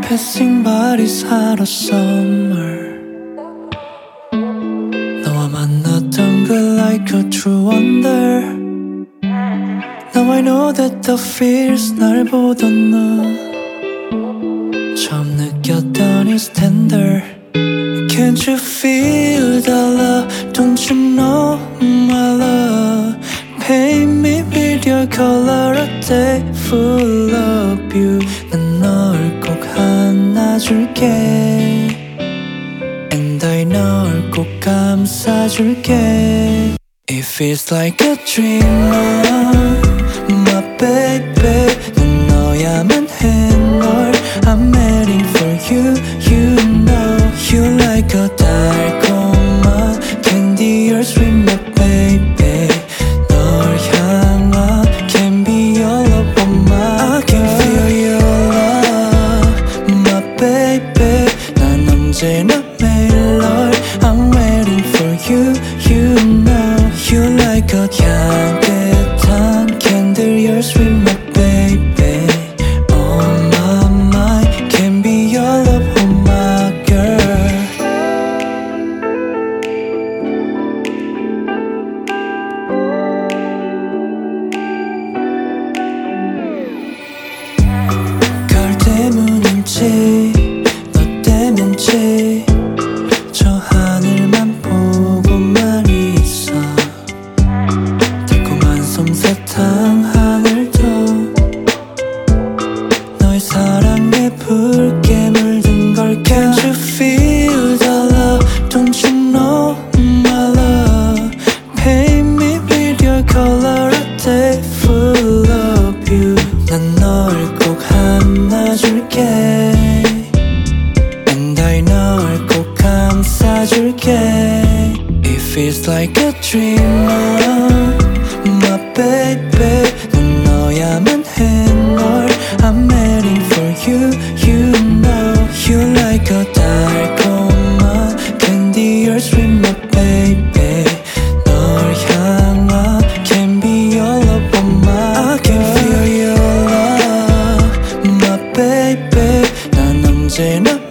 Passing bodies out of summer 너와 만났던 그 like a true wonder Now I know that the fears 날 보던 너 처음 느꼈던 이 tender Can't you feel the love? Don't you know my love? Paint me with your color a day full of you 난 널 꼭 안아줄게 And I 널 꼭 감싸줄게 It feels like a dream My baby 난 너야만 해 널 I'm waiting for you You know you like a 달콤한 candy You're sweet my baby 널 향한 can be all over my I can feel your love my baby 난 언제나 매일 널 I'm waiting for you You know you like a 향긋한 candle You're sweet my baby On my mind can be all over my girl 가을 때문인지 너 때문인지 저 하늘만 보고만 있어 달콤한 솜사탕 하늘도 너의 사랑에 붉게 물든 걸 Can't you feel the love? Don't you know my love? Paint me with your color a day full of you 난 널 꼭 안아줄게 And I 널 꼭 감싸줄게 It feels like a dream My baby 난 너야만 해 널 I'm waiting for you You know you like a 달콤한 candy You're sweet my baby 널 향한 can be all over my I can feel your love My baby 난 언제나